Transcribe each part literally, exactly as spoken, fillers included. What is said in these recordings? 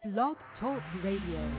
Blog Talk Radio.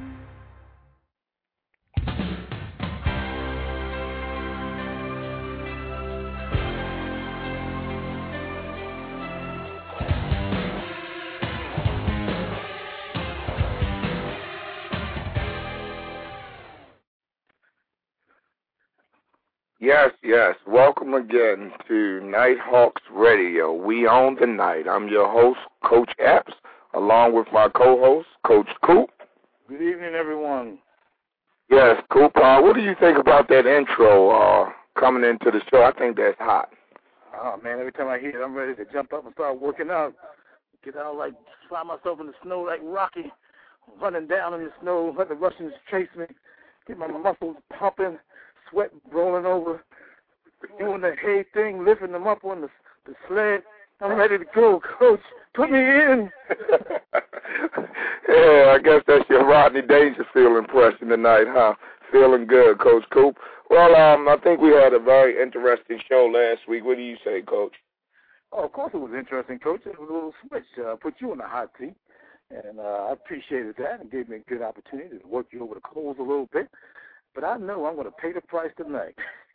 Yes, yes. Welcome again to Nighthawks Radio. We own the night. I'm your host, Coach Epps, along with my co-host, Coach Coop. Good evening, everyone. Yes, Coop. Uh, what do you think about that intro uh, coming into the show? I think that's hot. Oh, man, every time I hear it, I'm ready to jump up and start working out. Get out, like, slide myself in the snow like Rocky, running down in the snow, let the Russians chase me, get my muscles pumping, sweat rolling over, doing the hay thing, lifting them up on the, the sled. I'm ready to go, Coach. Put me in. Yeah, I guess that's your Rodney Dangerfield impression tonight, huh? Feeling good, Coach Coop. Well, um, I think we had a very interesting show last week. What do you say, Coach? Oh, of course it was interesting, Coach. It was a little switch. Uh, put you in the hot seat, and uh, I appreciated that and gave me a good opportunity to work you over the coals a little bit. But I know I'm going to pay the price tonight.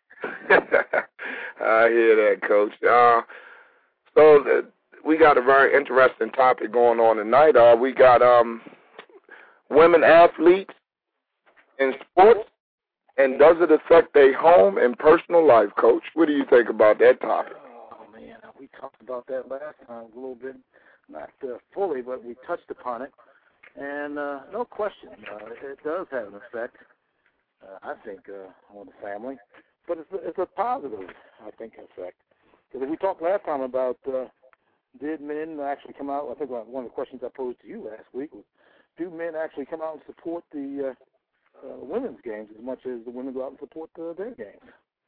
I hear that, Coach. Uh, so the, we got a very interesting topic going on tonight. Uh, we got um, women athletes in sports, and does it affect their home and personal life, Coach? What do you think about that topic? Oh, man, we talked about that last time a little bit, not uh, fully, but we touched upon it. And uh, no question, uh, it does have an effect. Uh, I think, uh, on the family. But it's a, it's a positive, I think, effect. Because we talked last time about uh, did men actually come out, I think one of the questions I posed to you last week was, do men actually come out and support the uh, uh, women's games as much as the women go out and support uh, their games?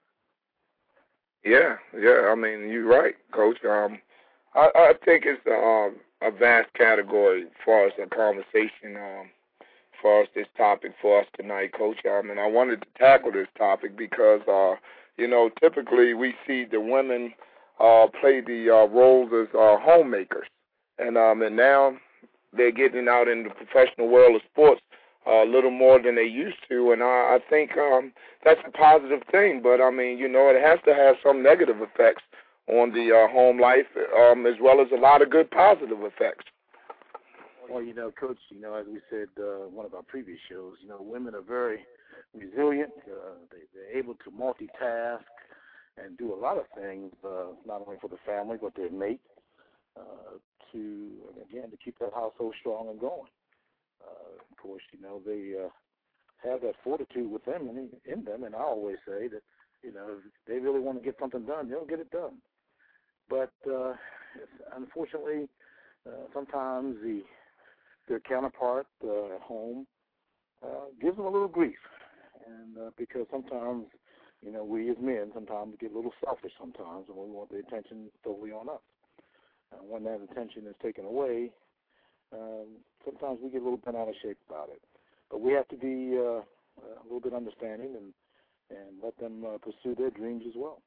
Yeah, yeah, I mean, you're right, Coach. Um, I, I think it's um, a vast category as far as the conversation um, far as this topic for us tonight, Coach. Um, and I wanted to tackle this topic because, uh, you know, typically we see the women uh, play the uh, roles as uh, homemakers. And, um, and now they're getting out in the professional world of sports uh, a little more than they used to. And I, I think um, that's a positive thing. But, I mean, you know, it has to have some negative effects on the uh, home life um, as well as a lot of good positive effects. Well, you know, Coach, you know, as we said uh, one of our previous shows, you know, women are very resilient. Uh, they, they're able to multitask and do a lot of things, uh, not only for the family but their mate, uh, to, again, to keep that household strong and going. Uh, of course, you know, they uh, have that fortitude with them in, in them, and I always say that, you know, if they really want to get something done, they'll get it done. But uh, unfortunately, uh, sometimes the their counterpart uh, at home uh, gives them a little grief. And uh, because sometimes, you know, we as men sometimes get a little selfish sometimes, and we want the attention totally on us. And when that attention is taken away, um, sometimes we get a little bent out of shape about it. But we have to be uh, a little bit understanding and, and let them uh, pursue their dreams as well.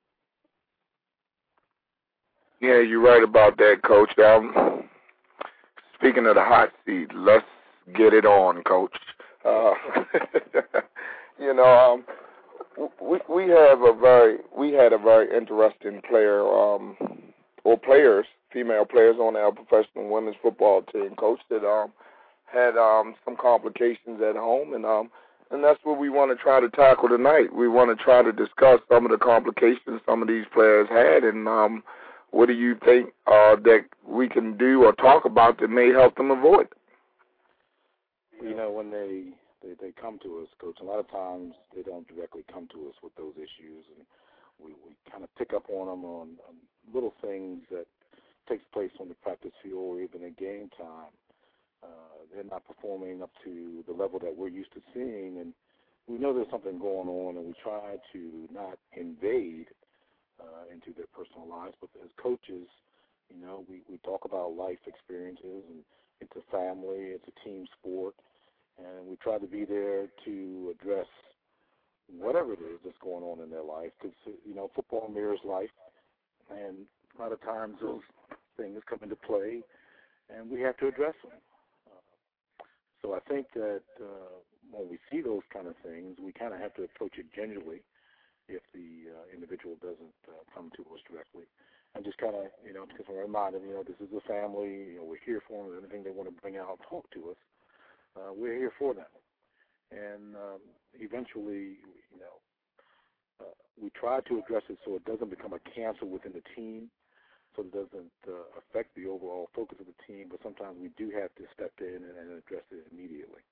Yeah, you're right about that, Coach. Um, Speaking of the hot seat, let's get it on, Coach. Uh, you know, um, we we have a very we had a very interesting player, um, or players, female players on our professional women's football team, Coach, that um, had um, some complications at home, and um, and that's what we want to try to tackle tonight. We want to try to discuss some of the complications some of these players had, and um. What do you think uh, that we can do or talk about that may help them avoid? You know, when they, they, they come to us, Coach, a lot of times they don't directly come to us with those issues, and we, we kind of pick up on them on, on little things that takes place on the practice field or even in game time. Uh, they're not performing up to the level that we're used to seeing, and we know there's something going on, and we try to not invade Uh, into their personal lives, but as coaches, you know, we, we talk about life experiences, and it's a family, it's a team sport, and we try to be there to address whatever it is that's going on in their life, because, you know, football mirrors life, and a lot of times those things come into play, and we have to address them. Uh, So I think that uh, when we see those kind of things, we kind of have to approach it gingerly if the uh, individual doesn't uh, come to us directly. And just kind of, you know, just remind them, you know, this is a family, you know, we're here for them. Anything they want to bring out, talk to us, uh, we're here for them. And um, eventually, you know, uh, we try to address it so it doesn't become a cancer within the team, so it doesn't uh, affect the overall focus of the team, but sometimes we do have to step in and, and address it immediately.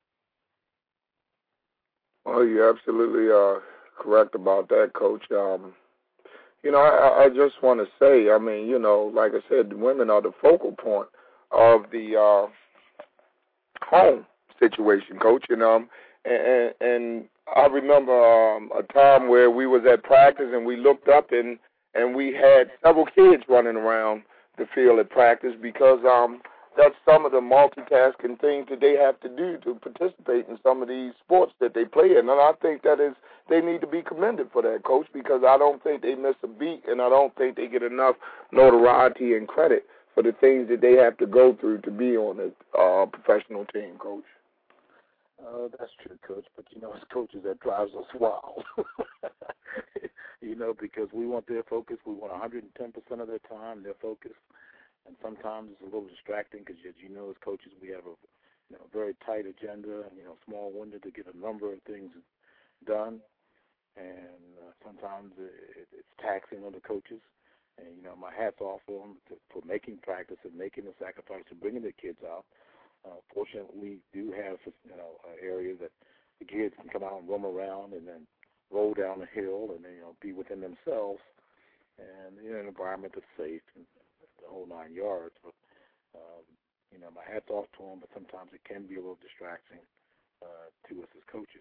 Well, you're absolutely uh, correct about that, Coach. Um, you know, I, I just want to say, I mean, you know, like I said, women are the focal point of the uh, home situation, Coach. And, um, and, and I remember um, a time where we was at practice and we looked up and, and we had several kids running around the field at practice because um, that's some of the multitasking things that they have to do to participate in some of these sports that they play in. And I think that is they need to be commended for that, Coach, because I don't think they miss a beat, and I don't think they get enough notoriety and credit for the things that they have to go through to be on a uh, professional team, Coach. Uh, that's true, Coach, but, you know, as coaches, that drives us wild. You know, because we want their focus. We want one hundred ten percent of their time, their focus. And sometimes it's a little distracting because, as you know, as coaches, we have a you know, very tight agenda, you know, small window to get a number of things done. And uh, sometimes it, it's taxing on the coaches. And, you know, my hat's off for them to, for making practice and making the sacrifice and bringing their kids out. Uh, fortunately, we do have, you know, uh, areas that the kids can come out and roam around and then roll down the hill and, you know, be within themselves and in an environment that's safe and the whole nine yards. But, um, you know, my hat's off to them, but sometimes it can be a little distracting uh, to us as coaches.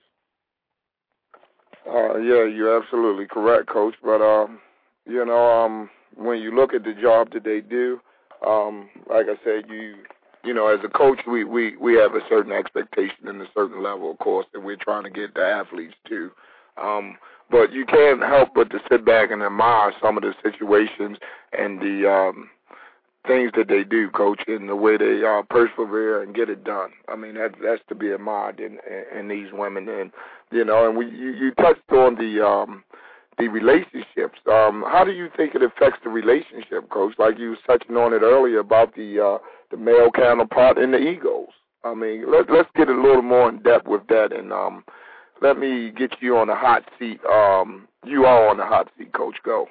Uh, yeah, you're absolutely correct, Coach. But, um, you know, um, when you look at the job that they do, um, like I said, you you know, as a coach, we, we, we have a certain expectation and a certain level, of course, that we're trying to get the athletes to. Um, but you can't help but to sit back and admire some of the situations and the um, things that they do, Coach, and the way they uh, persevere and get it done. I mean, that, that's to be admired in, in, in these women. And, you know, and we you, you touched on the um, the relationships. Um, how do you think it affects the relationship, Coach? Like you was touching on it earlier about the uh, the male counterpart and the egos. I mean, let, let's get a little more in depth with that, and um, let me get you on the hot seat. Um, you are on the hot seat, Coach. Go.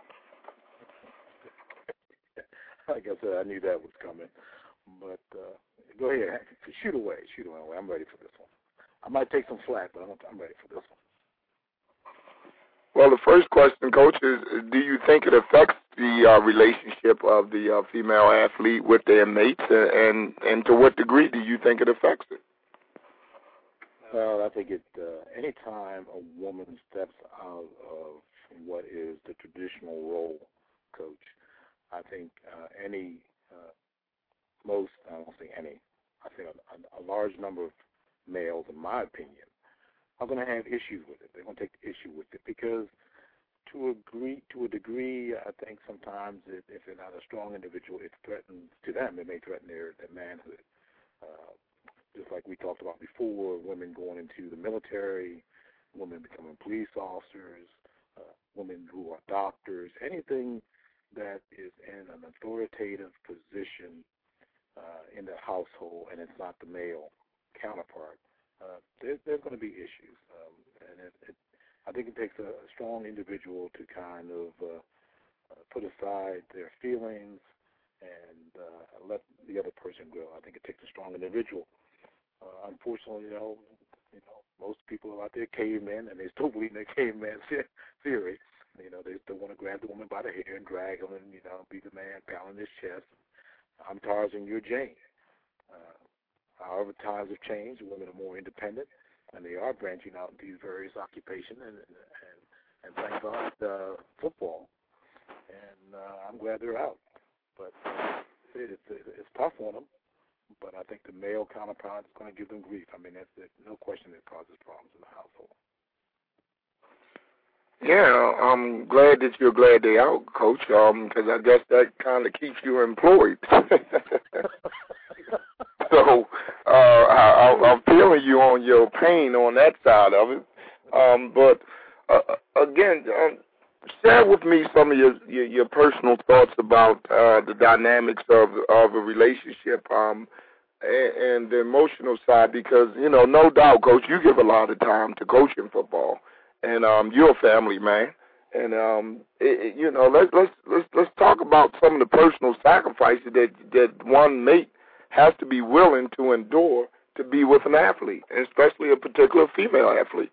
Like I said, I knew that was coming. But uh, go ahead. Shoot away. Shoot away. I'm ready for this one. I might take some slack, but I'm ready for this one. Well, the first question, Coach, is do you think it affects the uh, relationship of the uh, female athlete with their mates, and, and to what degree do you think it affects it? Well, I think it. Uh, any time a woman steps out of what is the traditional role, Coach, I think uh, any, uh, most, I don't say any, I think a, a large number of males, in my opinion, are going to have issues with it. They're going to take the issue with it because, to a degree, to a degree, I think sometimes it, if they're not a strong individual, it threatens to them. It may threaten their, their manhood. Uh, just like we talked about before, women going into the military, women becoming police officers, uh, women who are doctors, anything that is in an authoritative position uh, in the household, and it's not the male counterpart. Uh, there, there's going to be issues, um, and it, it, I think it takes a, a strong individual to kind of uh, uh, put aside their feelings and uh, let the other person grow. I think it takes a strong individual. Uh, unfortunately, you know, you know, most people are out there cavemen, and they still believe in their caveman theory. You know, they still want to grab the woman by the hair and drag them, and you know, be the man pounding his chest. I'm Tarzan, you're Jane. Uh, However, times have changed. Women are more independent, and they are branching out into these various occupations, and and, and thank God, uh, football. And uh, I'm glad they're out. But uh, it, it's, it's tough on them. But I think the male counterpart is going to give them grief. I mean, that's, that's no question it causes problems in the household. Yeah, I'm glad that you're glad they're out, Coach, um, because I guess that kind of keeps you employed. So, I, I'm feeling you on your pain on that side of it. Um, but uh, again, um, share with me some of your your, your personal thoughts about uh, the dynamics of of a relationship um, and, and the emotional side, because you know, no doubt, Coach, you give a lot of time to coaching football, and um, you're a family man. And um, it, it, you know, let's let's let's let's talk about some of the personal sacrifices that that one mate has to be willing to endure to be with an athlete, especially a particular female athlete.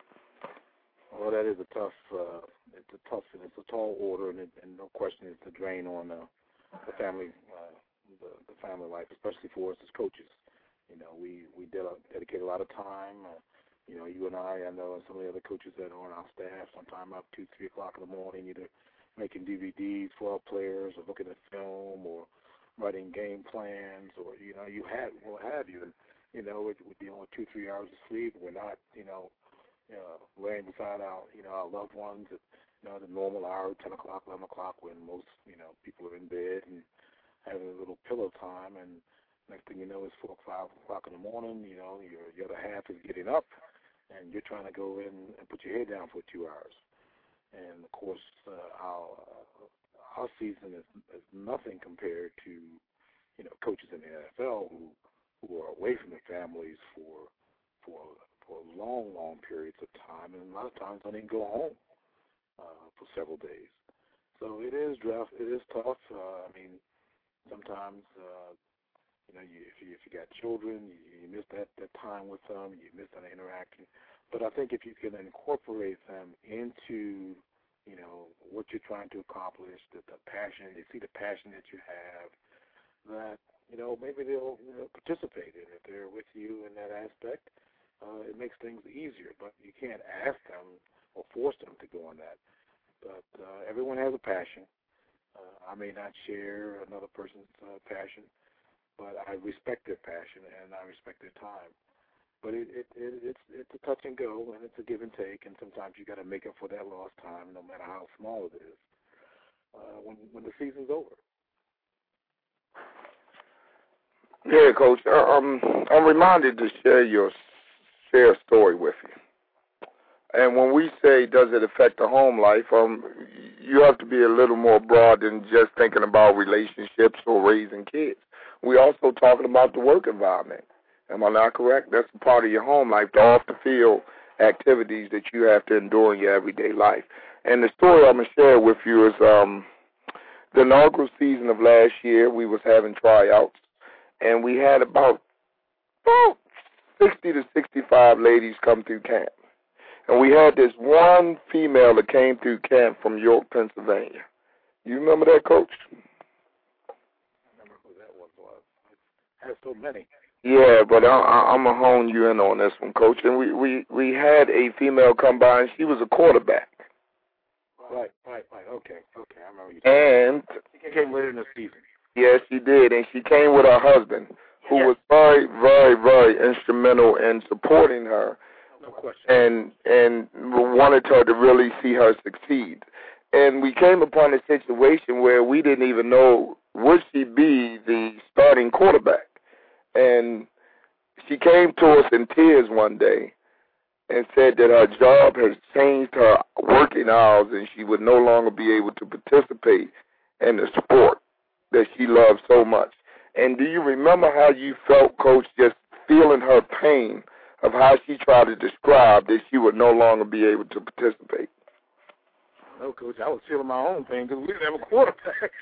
Well, that is a tough, uh, it's a tough, and it's a tall order, and, it, and no question, it's a drain on uh, the family, uh, the, the family life, especially for us as coaches. You know, we we ded- dedicate a lot of time. Uh, You know, you and I, I know, and some of the other coaches that are on our staff, sometime up two, three o'clock in the morning, either making D V Ds for our players, or looking at film, or writing game plans, or you know, you have, what have you. And you know, it would be only two, three hours of sleep. We're not, you know, uh, laying beside our, you know, our loved ones at, you know, the normal hour, ten o'clock, eleven o'clock, when most, you know, people are in bed and having a little pillow time. And next thing you know, it's four, five o'clock in the morning. You know, your, your other half is getting up, and you're trying to go in and put your head down for two hours. And, of course, uh, our uh, our season is, is nothing compared to, you know, coaches in the N F L who who are away from their families for for for long, long periods of time, and a lot of times don't even go home uh, for several days. So it is rough. It is tough. Uh, I mean, sometimes, uh, you know, you, if you if you got children, you, you miss that, that time with them. You miss that interaction. But I think if you can incorporate them into, you know, what you're trying to accomplish, the, the passion, they see the passion that you have, that, you know, maybe they'll, you know, participate in it. If they're with you in that aspect, uh, it makes things easier. But you can't ask them or force them to go on that. But uh, everyone has a passion. Uh, I may not share another person's uh, passion, but I respect their passion and I respect their time. But it, it, it, it's it's a touch and go, and it's a give and take, and sometimes you got to make up for that lost time, no matter how small it is, uh, when when the season's over. Yeah, Coach. Uh, um, I'm reminded to share your share story with you. And when we say does it affect the home life, um, you have to be a little more broad than just thinking about relationships or raising kids. We're also talking about the work environment. Am I not correct? That's a part of your home life, the off-the-field activities that you have to endure in your everyday life. And the story I'm going to share with you is um, the inaugural season of last year, we was having tryouts, and we had about, about sixty to sixty-five ladies come through camp. And we had this one female that came through camp from York, Pennsylvania. You remember that, Coach? I remember who that one was. I have so many. Yeah, but I, I, I'm going to hone you in on this one, Coach. And we, we, we had a female come by, and she was a quarterback. Right, right, right. Okay, okay. I remember you saying. And She came later in the season. yes, she did, and she came with her husband, who yes. was very, very, very instrumental in supporting her. No question. And and wanted her to really see her succeed. And we came upon a situation where we didn't even know would she be the starting quarterback. And she came to us in tears one day and said that her job has changed her working hours and she would no longer be able to participate in the sport that she loves so much. And do you remember how you felt, Coach, just feeling her pain of how she tried to describe that she would no longer be able to participate? No, Coach, I was feeling my own pain because we didn't have a quarterback.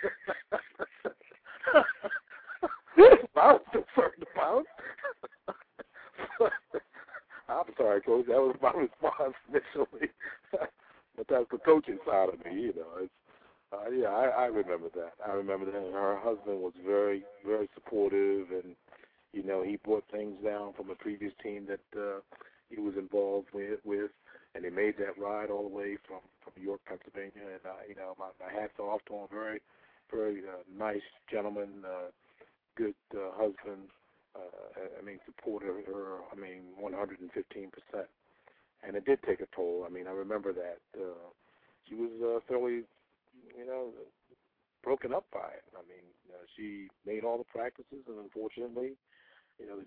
I was concerned about. I'm sorry, Coach. That was my response initially. But that's the coaching side of me, you know. It's, uh, yeah, I, I remember that. I remember that. And her husband was very, very supportive, and, you know, he brought things down from a previous team that uh, he was involved with, with, and they made that ride all the way from, from York, Pennsylvania. And, uh, you know, my, my hat's off to him. Very, very uh, nice gentleman, uh, good uh, husband. Uh, I mean, supported her, I mean, one hundred fifteen percent. And it did take a toll. I mean, I remember that. Uh, she was uh, fairly, you know, broken up by it. I mean, uh, she made all the practices, and unfortunately, you know, the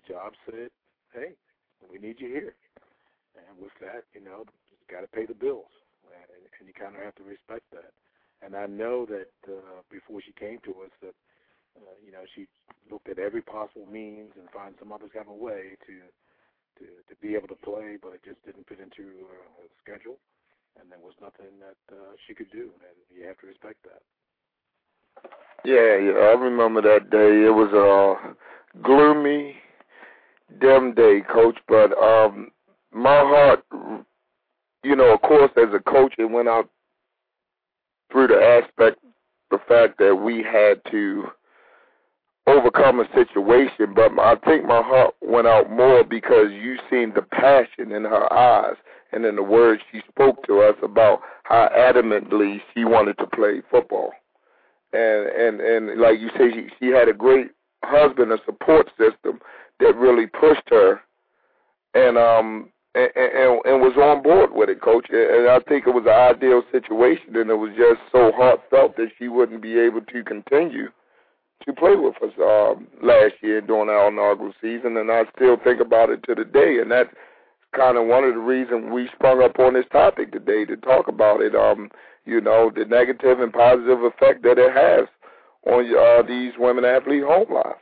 job said, hey, we need you here. And with that, you know, you got to pay the bills, and, and you kind of have to respect that. And I know that uh, before she came to us that, uh, you know, she looked at every possible means and find some other kind of way to, to, to be able to play, but it just didn't fit into her, her schedule, and there was nothing that uh, she could do, and you have to respect that. Yeah, yeah, I remember that day. It was a gloomy, dim day, Coach, but um, my heart, you know, of course, as a coach, it went out through the aspect, the fact that we had to overcome a situation, but I think my heart went out more because you seen the passion in her eyes and in the words she spoke to us about how adamantly she wanted to play football. And, and, and like you say, she, she had a great husband, a support system that really pushed her and um and, and, and was on board with it, Coach. And I think it was an ideal situation, and it was just so heartfelt that she wouldn't be able to continue to play with us um, last year during our inaugural season, and I still think about it to the day, and that's kind of one of the reasons we sprung up on this topic today to talk about it, um, you know, the negative and positive effect that it has on uh, these women athlete home lives.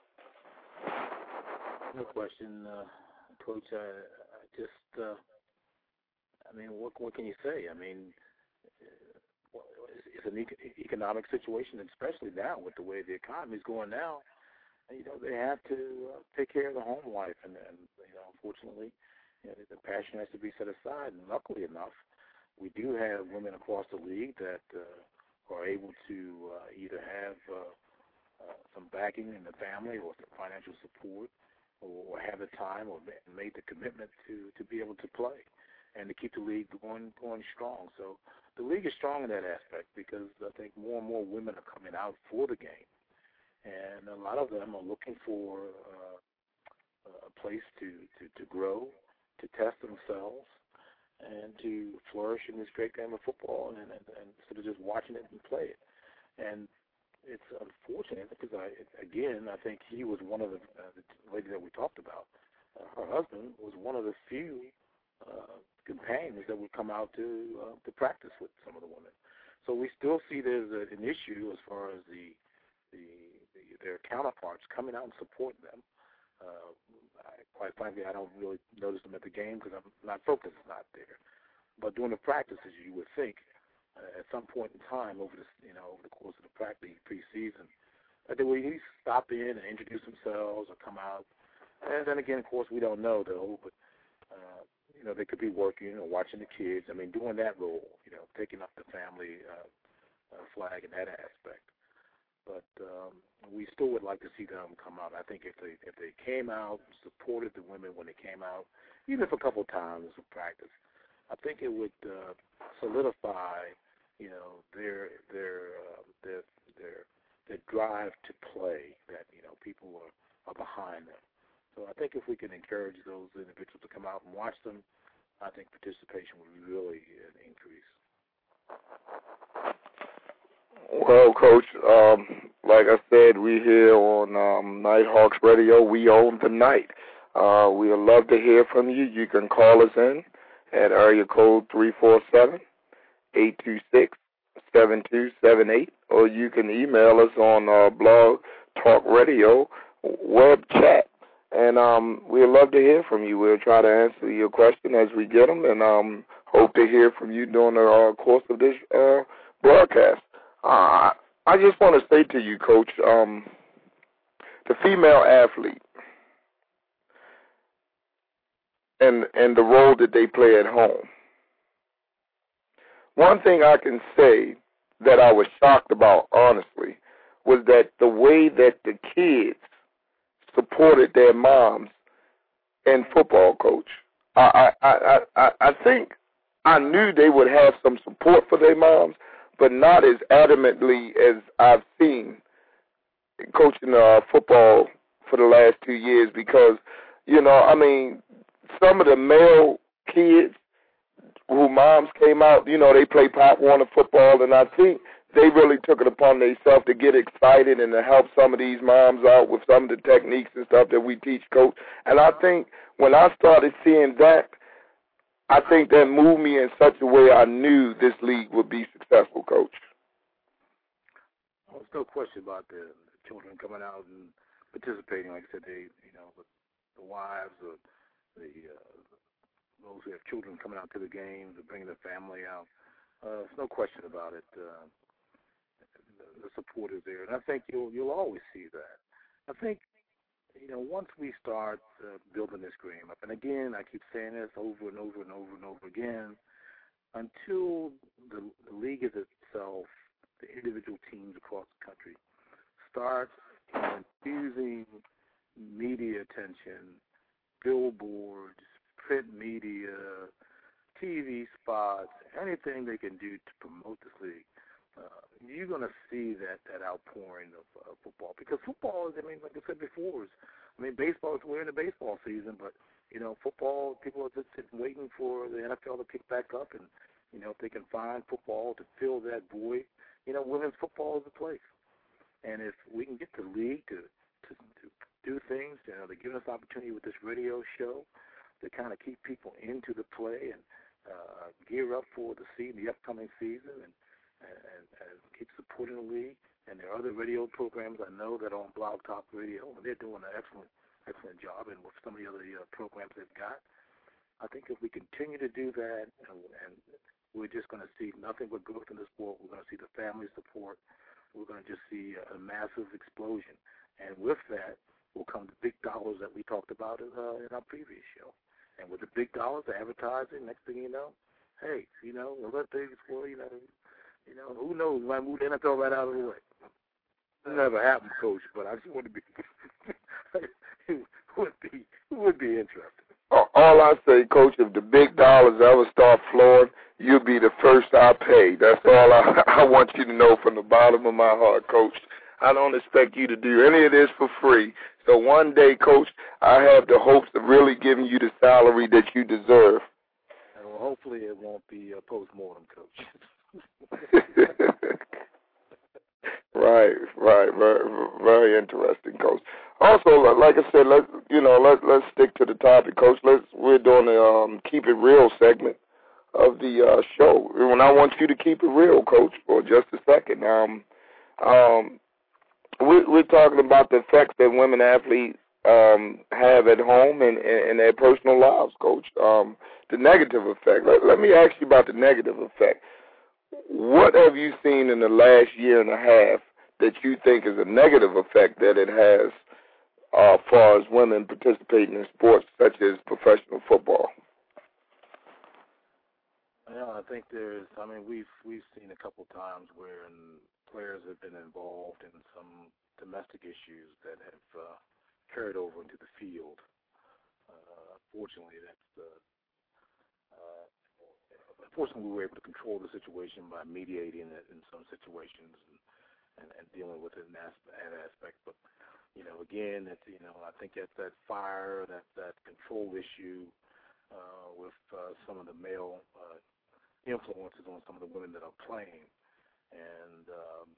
No question, uh, Coach. I, I just, uh, I mean, what what can you say? I mean, it's an economic situation, especially now with the way the economy is going now. You know, they have to uh, take care of the home life, and, and you know, unfortunately, you know, the passion has to be set aside. And luckily enough, we do have women across the league that uh, are able to uh, either have uh, uh, some backing in the family or some financial support, or, or have the time or made the commitment to, to be able to play and to keep the league going going strong. So the league is strong in that aspect because I think more and more women are coming out for the game, and a lot of them are looking for uh, a place to, to, to grow, to test themselves, and to flourish in this great game of football, and, and, and instead of just watching it and play it. And it's unfortunate because, I, again, I think he was one of the, uh, the lady that we talked about. Uh, her husband was one of the few uh, companions that would come out to uh, to practice with some of the women. So we still see there's a, an issue as far as the, the, the their counterparts coming out and supporting them. Uh, I, quite frankly, I don't really notice them at the game because I'm not focused, not there. But during the practices, you would think uh, at some point in time over the you know over the course of the practice preseason, that they would at least stop in and introduce themselves or come out. And then again, of course, we don't know though, but uh, you know they could be working or watching the kids. I mean, doing that role, you know, taking up the family uh, uh, flag in that aspect. But um, we still would like to see them come out. I think if they if they came out, supported the women when they came out, even if a couple of times of practice, I think it would uh, solidify, you know, their their uh, their their their drive to play. That you know people are, are behind them. So I think if we can encourage those individuals to come out and watch them, I think participation would really uh, increase. Well, Coach, um, like I said, we here on um, Nighthawks Radio. We own the night. Uh, we would love to hear from you. You can call us in at area code three four seven, eight two six, seven two seven eight, or you can email us on uh, Blog Talk Radio web chat. And um, we'd love to hear from you. We'll try to answer your question as we get them, and um, hope to hear from you during the uh, course of this uh, broadcast. Uh, I just want to say to you, Coach, um, the female athlete and and the role that they play at home. One thing I can say that I was shocked about, honestly, was that the way that the kids supported their moms in football, Coach. I I, I, I, I think I knew they would have some support for their moms, but not as adamantly as I've seen coaching uh, football for the last two years because, you know, I mean, some of the male kids who moms came out, you know, they play Pop Warner football, and I think they really took it upon themselves to get excited and to help some of these moms out with some of the techniques and stuff that we teach, Coach. And I think when I started seeing that, I think that moved me in such a way I knew this league would be successful, Coach. Well, there's no question about the, the children coming out and participating. Like I said, they, you know, the, the wives, the, the uh, those who have children coming out to the games, and bringing their family out. Uh, there's no question about it. Uh, the, the support is there, and I think you'll you'll always see that. I think, you know, once we start uh, building this game up, and again, I keep saying this over and over and over and over again, until the, the league is itself, the individual teams across the country, start infusing media attention, billboards, print media, T V spots, anything they can do to promote this league, uh, you're going to see that, that outpouring of uh, football. Because football is, I mean, like I said before, is, I mean, baseball is, we're in the baseball season, but, you know, football, people are just sitting waiting for the N F L to pick back up, and, you know, if they can find football to fill that void, you know, women's football is the place. And if we can get the league to, to, to do things, you know, to give us opportunity with this radio show to kind of keep people into the play and uh, gear up for the season, the upcoming season, and, and, and keep supporting the league. And there are other radio programs I know that are on Blog Talk Radio, and they're doing an excellent, excellent job. And with some of the other uh, programs they've got, I think if we continue to do that, and, and we're just going to see nothing but growth in the sport. We're going to see the family support. We're going to just see a, a massive explosion. And with that will come the big dollars that we talked about uh, in our previous show. And with the big dollars, the advertising, next thing you know, hey, you know, let they explore, you know, you know, who knows? We might move the N F L right out of the way. It never happened, Coach, but I just want to be, it would be, it would be interesting. All I say, Coach, if the big dollars ever start flowing, you'll be the first I pay. That's all I, I want you to know from the bottom of my heart, Coach. I don't expect you to do any of this for free. So one day, Coach, I have the hopes of really giving you the salary that you deserve. And well, hopefully it won't be a post-mortem, Coach. Right, right, very, very interesting, Coach. Also, like I said, let's you know let let's stick to the topic, Coach. Let's we're doing the um, keep it real segment of the uh, show, and I want you to keep it real, Coach, for just a second. Um, um, we, we're talking about the effects that women athletes um, have at home and in their personal lives, Coach. Um, the negative effect. Let, let me ask you about the negative effect. What have you seen in the last year and a half that you think is a negative effect that it has uh, as far as women participating in sports such as professional football? Yeah, I think there's, I mean, we've we've seen a couple times where players have been involved in some domestic issues that have uh, carried over into the field. Uh, fortunately, that's the uh, Fortunately, we were able to control the situation by mediating it in some situations and, and, and dealing with it in that, that aspect. But, you know, again, that you know, I think that's that fire, that, that control issue uh, with uh, some of the male uh, influences on some of the women that are playing. And, um,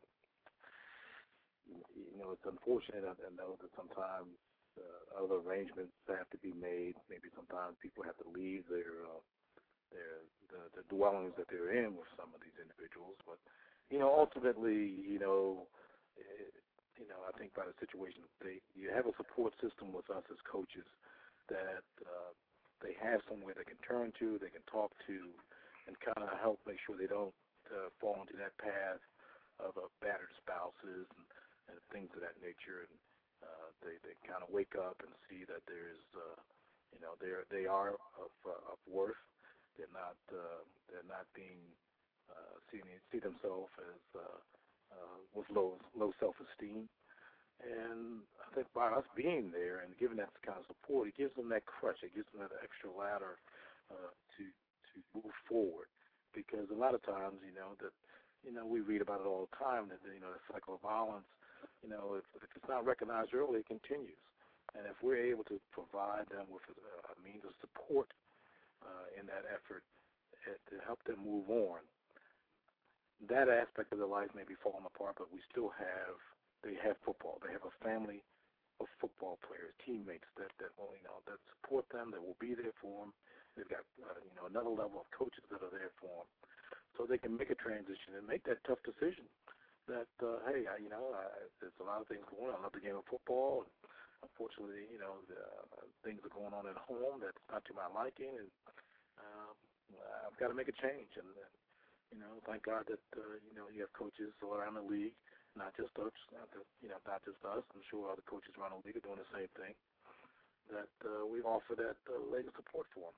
you know, it's unfortunate. I know that sometimes uh, other arrangements have to be made. Maybe sometimes people have to leave their uh, their the, the dwellings that they're in with some of these individuals, but you know, ultimately, you know, it, you know, I think by the situation, they you have a support system with us as coaches that uh, they have somewhere they can turn to, they can talk to, and kind of help make sure they don't uh, fall into that path of uh, battered spouses and, and things of that nature, and uh, they they kind of wake up and see that there's, uh, you know, they they are of, uh, of worth. They're not uh, they're not being uh, seeing see themselves as uh, uh, with low low self-esteem, and I think by us being there and giving that kind of support, it gives them that crutch, it gives them that extra ladder uh, to to move forward. Because a lot of times, you know that you know we read about it all the time that you know the cycle of violence, you know if, if it's not recognized early, it continues, and if we're able to provide them with a, a means of support Uh, in that effort uh, to help them move on, that aspect of their life may be falling apart, but we still have, they have football. They have a family of football players, teammates that, that will, you know, that support them, that will be there for them. They've got, uh, you know, another level of coaches that are there for them. So they can make a transition and make that tough decision that, uh, hey, I, you know, I, there's a lot of things going on. I love the game of football. And unfortunately, you know, the, uh, things are going on at home that's not to my liking, and um, I've got to make a change. And, uh, you know, thank God that, uh, you know, you have coaches all around the league, not just us, not just, you know, not just us. I'm sure other coaches around the league are doing the same thing, that uh, we offer that uh, latest support for them.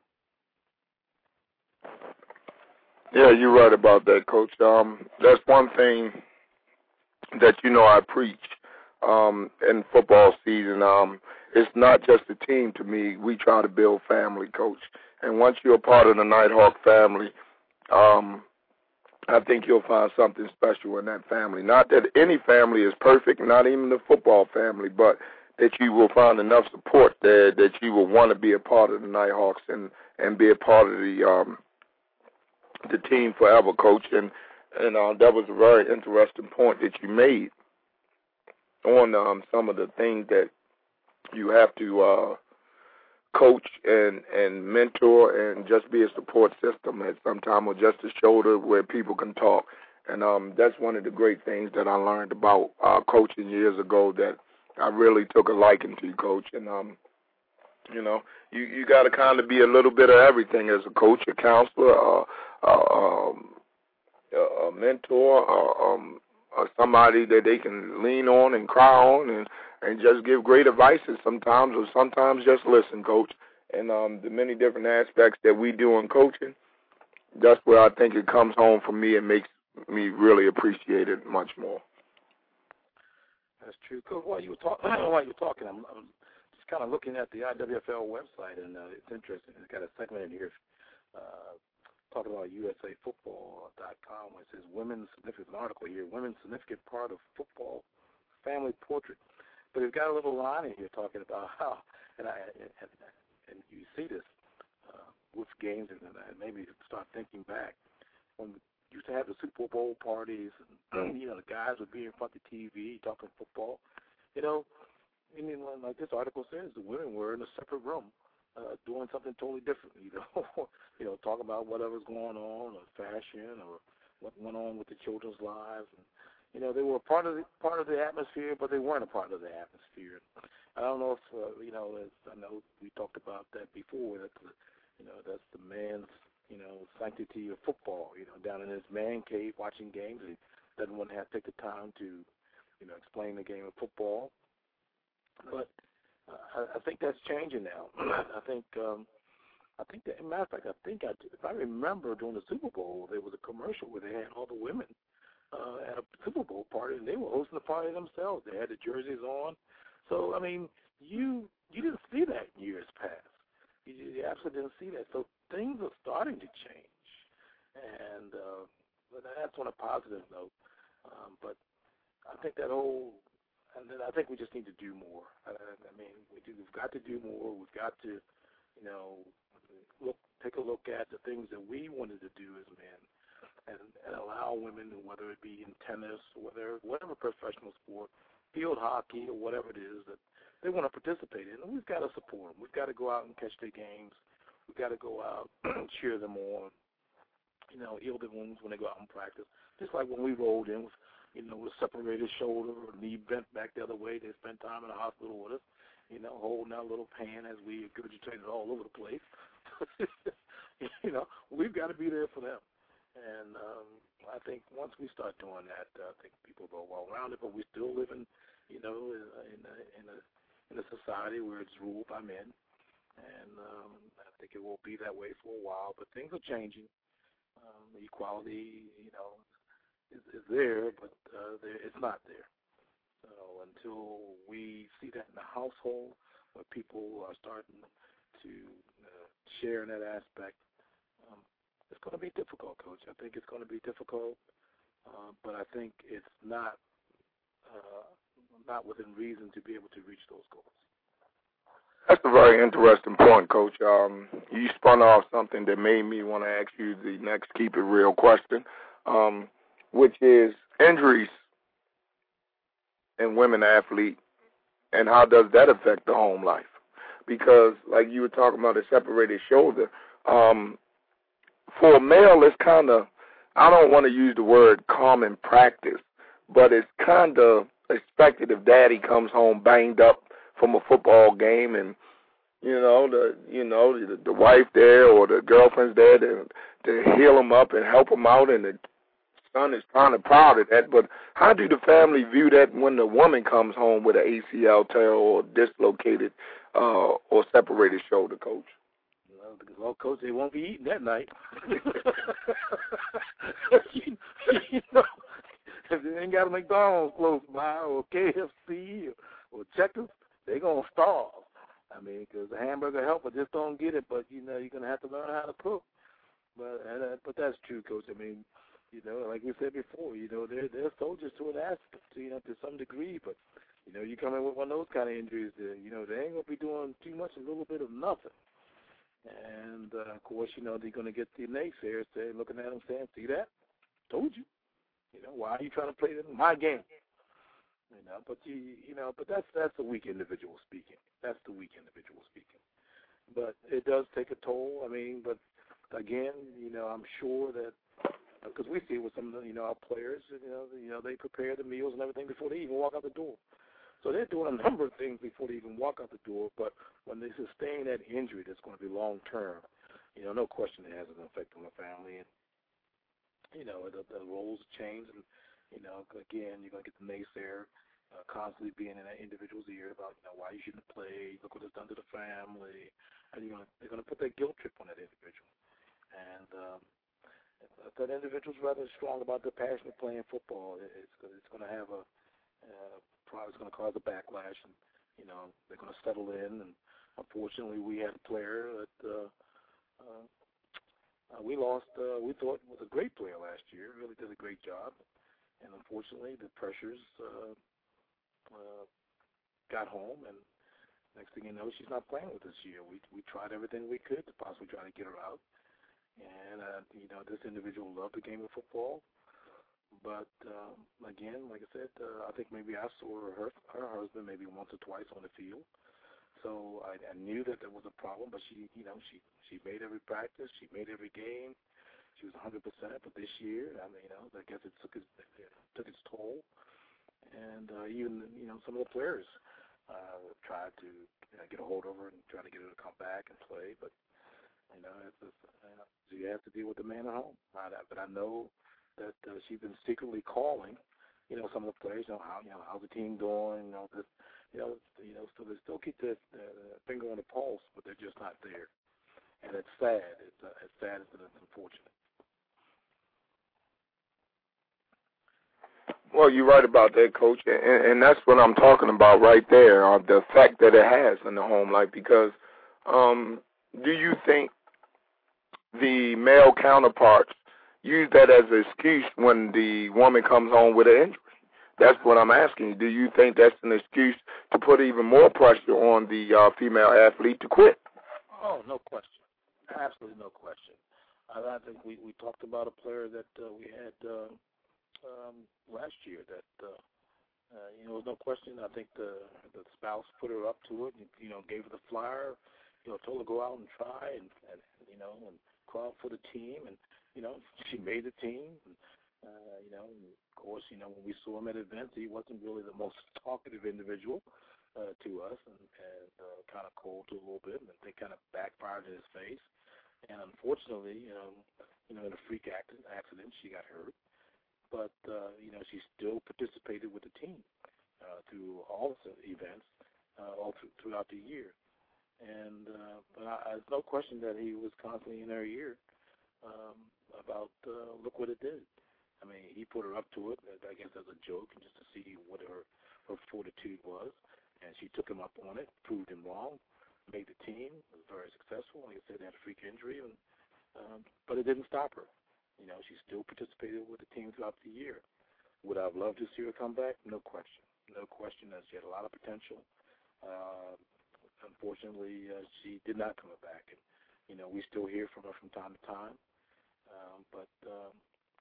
Yeah, you're right about that, Coach. Um, that's one thing that, you know, I preach um, in football season. Um, it's not just a team to me. We try to build family, Coach. And once you're a part of the Nighthawk family, um, I think you'll find something special in that family. Not that any family is perfect, not even the football family, but that you will find enough support there that you will want to be a part of the Nighthawks and, and be a part of the um, the team forever, Coach. And, and uh, that was a very interesting point that you made on um, some of the things that you have to uh, coach and, and mentor and just be a support system at some time, or just a shoulder where people can talk. And um, that's one of the great things that I learned about uh, coaching years ago that I really took a liking to, Coach. And, um, you know, you, you got to kind of be a little bit of everything as a coach, a counselor, uh, uh, um, a mentor, uh, um, uh, somebody that they can lean on and cry on and, and just give great advices sometimes, or sometimes just listen, Coach. And um, the many different aspects that we do in coaching, that's where I think it comes home for me and makes me really appreciate it much more. That's true. Because while you were talking, while you were talking, I'm, I'm just kind of looking at the I W F L website, and uh, it's interesting. It's got a segment in here uh, talking about U S A Football dot com, where it says women's significant, an article here, women's significant part of football family portrait. But it's got a little line in here talking about how, and I and, and you see this uh, with games, and, and maybe start thinking back when we used to have the Super Bowl parties, and you know the guys would be in front of the T V talking football. You know, I mean, like this article says, the women were in a separate room uh, doing something totally different. You know, you know, talking about whatever's going on, or fashion, or what went on with the children's lives. And, you know, they were part of the, part of the atmosphere, but they weren't a part of the atmosphere. I don't know if, uh, you know, as I know we talked about that before, that, the, you know, that's the man's, you know, sanctity of football, you know, down in his man cave watching games. He doesn't want to have to take the time to, you know, explain the game of football. But uh, I, I think that's changing now. I think, um, I think that, as a matter of fact, I think I, if I remember during the Super Bowl, there was a commercial where they had all the women Uh, at a Super Bowl party, and they were hosting the party themselves. They had the jerseys on. So, I mean, you you didn't see that in years past. You, you absolutely didn't see that. So things are starting to change, and uh, but that's on a positive note. Um, but I think that whole, and then I think we just need to do more. I, I mean, we do, we've got to do more. We've got to, you know, look, take a look at the things that we wanted to do as men. And, and allow women, whether it be in tennis, or whether whatever professional sport, field hockey, or whatever it is that they want to participate in, and we've got to support them. We've got to go out and catch their games. We've got to go out and cheer them on. You know, heal their wounds when they go out and practice. Just like when we rolled in with, you know, with a separated shoulder or knee bent back the other way, they spent time in the hospital with us. You know, holding our little pan as we regurgitated all over the place. You know, we've got to be there for them. And um, I think once we start doing that, uh, I think people go well around it. But we still live in, you know, in a, in a in a society where it's ruled by men, and um, I think it will be that way for a while. But things are changing. Um, equality, you know, is, is there, but uh, there, it's not there. So until we see that in the household, where people are starting to uh, share in that aspect. Um, It's going to be difficult, Coach. I think it's going to be difficult, uh, but I think it's not uh, not within reason to be able to reach those goals. That's a very interesting point, Coach. Um, you spun off something that made me want to ask you the next Keep It Real question. Um, which is injuries in women athletes, and how does that affect the home life? Because, like you were talking about a separated shoulder, um, for a male, it's kind of, I don't want to use the word common practice, but it's kind of expected if daddy comes home banged up from a football game and, you know, the you know the, the wife there or the girlfriend's there to, to heal him up and help him out, and the son is kind of proud of that. But how do the family view that when the woman comes home with an A C L tear or dislocated uh, or separated shoulder, Coach? Well, Coach, they won't be eating that night. you, you know, if they ain't got a McDonald's close by or K F C or, or Checkers, they're going to starve. I mean, because the hamburger helper just don't get it, but, you know, you're going to have to learn how to cook. But and, uh, but that's true, Coach. I mean, you know, like we said before, you know, they're, they're soldiers to an aspect, you know, to some degree. But, you know, you come in with one of those kind of injuries, uh, you know, they ain't going to be doing too much, a little bit of nothing. And, uh, of course, you know, they're going to get the naysayers saying, looking at them saying, see that? Told you. You know, why are you trying to play my game? You know, but, you you know, but that's that's the weak individual speaking. That's the weak individual speaking. But it does take a toll. I mean, but, again, you know, I'm sure that, because we see it with some of the, you know, our players, you know, you know, they prepare the meals and everything before they even walk out the door. So they're doing a number of things before they even walk out the door, but when they sustain that injury that's going to be long-term, you know, no question it has an effect on the family. And, you know, the, the roles change. And, you know, again, you're going to get the naysayer uh, constantly being in that individual's ear about, you know, why you shouldn't play, look what it's done to the family. And you're gonna, they're going to put that guilt trip on that individual. And um, if that individual's rather strong about their passion of playing football, it's, it's going to have a uh, probably going to cause a backlash, and you know they're going to settle in. And unfortunately, we had a player that uh, uh, uh, we lost. Uh, we thought was a great player last year. Really did a great job, and unfortunately, the pressures uh, uh, got home. And next thing you know, she's not playing with us this year. We we tried everything we could to possibly try to get her out. And uh, you know, this individual loved the game of football. But, um, again, like I said, uh, I think maybe I saw her, her husband maybe once or twice on the field. So I, I knew that there was a problem, but she, you know, she, she made every practice. She made every game. She was one hundred percent. But this year, I mean, you know, I guess it took its, it took its toll. And uh, even, you know, some of the players uh, tried to you know, get a hold of her and try to get her to come back and play. But, you know, it's just, uh, you have to deal with the man at home. I, but I know that uh, she's been secretly calling, you know, some of the players, you know, how, you know, how's the team doing, you know, this, you know, you know, so they still keep the uh, finger on the pulse, but they're just not there, and it's sad. It's uh, it's sad and it's unfortunate. Well, you're right about that, Coach, and, and that's what I'm talking about right there, uh, the effect that it has in the home life. Because um, do you think the male counterparts use that as an excuse when the woman comes home with an injury? That's what I'm asking you. Do you think that's an excuse to put even more pressure on the uh, female athlete to quit? Oh, no question. Absolutely no question. I, I think we, we talked about a player that uh, we had uh, um, last year that, uh, uh, you know, no question. I think the the spouse put her up to it and, you know, gave her the flyer, you know, told her to go out and try and, and you know, and cry out for the team. And, you know, she made the team. And, uh, you know, and of course, you know, when we saw him at events, he wasn't really the most talkative individual uh, to us, and, and uh, kind of cold to a little bit, and they kind of backfired in his face. And unfortunately, you know, you know, in a freak accident, accident she got hurt. But, uh, you know, she still participated with the team uh, through all the events uh, all through, throughout the year. And uh, but I, there's no question that he was constantly in her ear um, about, uh, look what it did. I mean, he put her up to it, I guess as a joke, and just to see what her, her fortitude was. And she took him up on it, proved him wrong, made the team, was very successful. Like I said, they had a freak injury, and, um, but it didn't stop her. You know, she still participated with the team throughout the year. Would I have loved to see her come back? No question. No question that she had a lot of potential. Uh, unfortunately, uh, she did not come back. And, you know, we still hear from her from time to time. Um, but, um,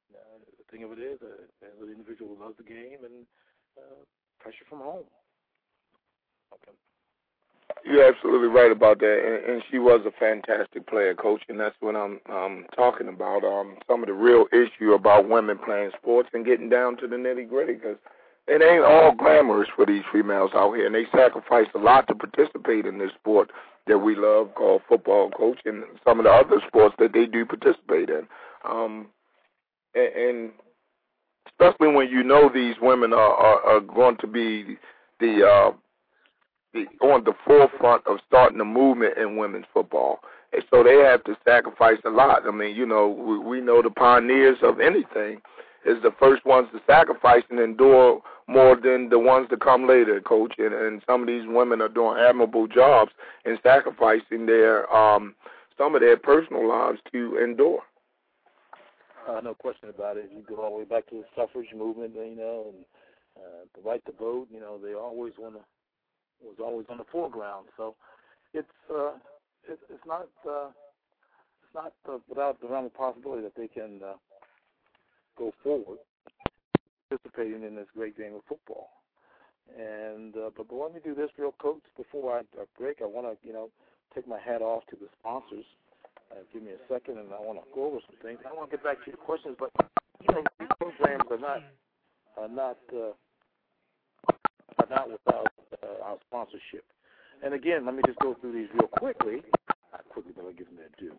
Uh, the thing of it is, uh, as an individual who loves the game and uh, pressure from home. Okay. You're absolutely right about that, and, and she was a fantastic player, Coach, and that's what I'm um, talking about. Um, some of the real issue about women playing sports and getting down to the nitty gritty, because it ain't all glamorous for these females out here, and they sacrifice a lot to participate in this sport that we love called football, Coach, and some of the other sports that they do participate in. Um, and, and especially when you know these women are, are, are going to be the uh, the, on the forefront of starting a movement in women's football. And so they have to sacrifice a lot. I mean, you know, we, we know the pioneers of anything is the first ones to sacrifice and endure more than the ones to come later, Coach. And, and some of these women are doing admirable jobs in sacrificing their um, some of their personal lives to endure. Uh, no question about it. You go all the way back to the suffrage movement, you know, and uh, the right to vote. You know, they always want to was always on the foreground. So it's uh, it, it's not uh, it's not uh, without the realm of possibility that they can uh, go forward, participating in this great game of football. And uh, but, but let me do this real quick before I, I break. I want to you know take my hat off to the sponsors. Uh, give me a second, and I want to go over some things. I want to get back to your questions, but you know these programs are not are not uh, are not without uh, our sponsorship. And again, let me just go through these real quickly. Not quickly, but I'll give them their due.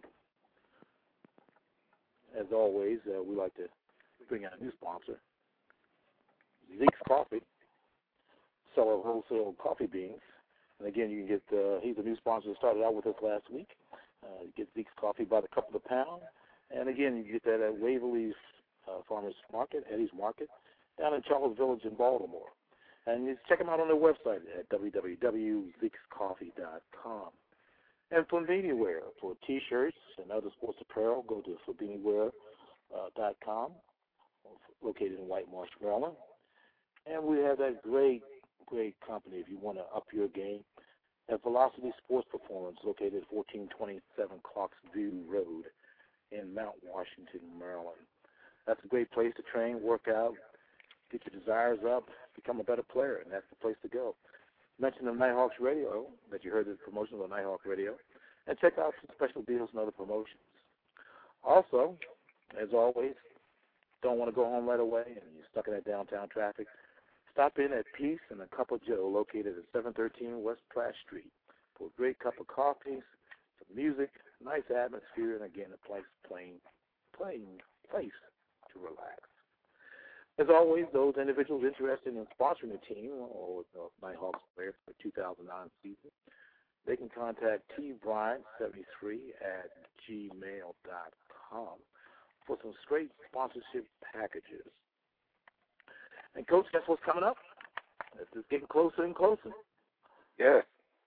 As always, uh, we like to bring out a new sponsor, Zeke's Coffee, seller of wholesale coffee beans. And again, you can get, uh, he's a new sponsor that started out with us last week. Uh, you get Zeke's Coffee by the cup of the pound. And again, you can get that at Waverly's uh, Farmers Market, Eddie's Market, down in Charles Village in Baltimore. And you check them out on their website at w w w dot zeeks coffee dot com. And Flamini Wear for T-shirts and other sports apparel, go to flamini wear dot com, located in White Marsh, Maryland. And we have that great, great company if you want to up your game at Velocity Sports Performance, located at fourteen twenty-seven Clarksview Road in Mount Washington, Maryland. That's a great place to train, work out, get your desires up, become a better player, and that's the place to go. Mention the Nighthawks Radio, that you heard the promotions on Nighthawk Radio, and check out some special deals and other promotions. Also, as always, don't want to go home right away and you're stuck in that downtown traffic, stop in at Peace and a Cup of Joe, located at seven thirteen West Pratt Street, for a great cup of coffee, some music, nice atmosphere, and again, a place, plain, plain place to relax. As always, those individuals interested in sponsoring the team or the Nighthawks player for the two thousand nine season, they can contact T Bryant seventy-three at gmail dot com for some straight sponsorship packages. And, Coach, guess what's coming up? It's getting closer and closer. Yes.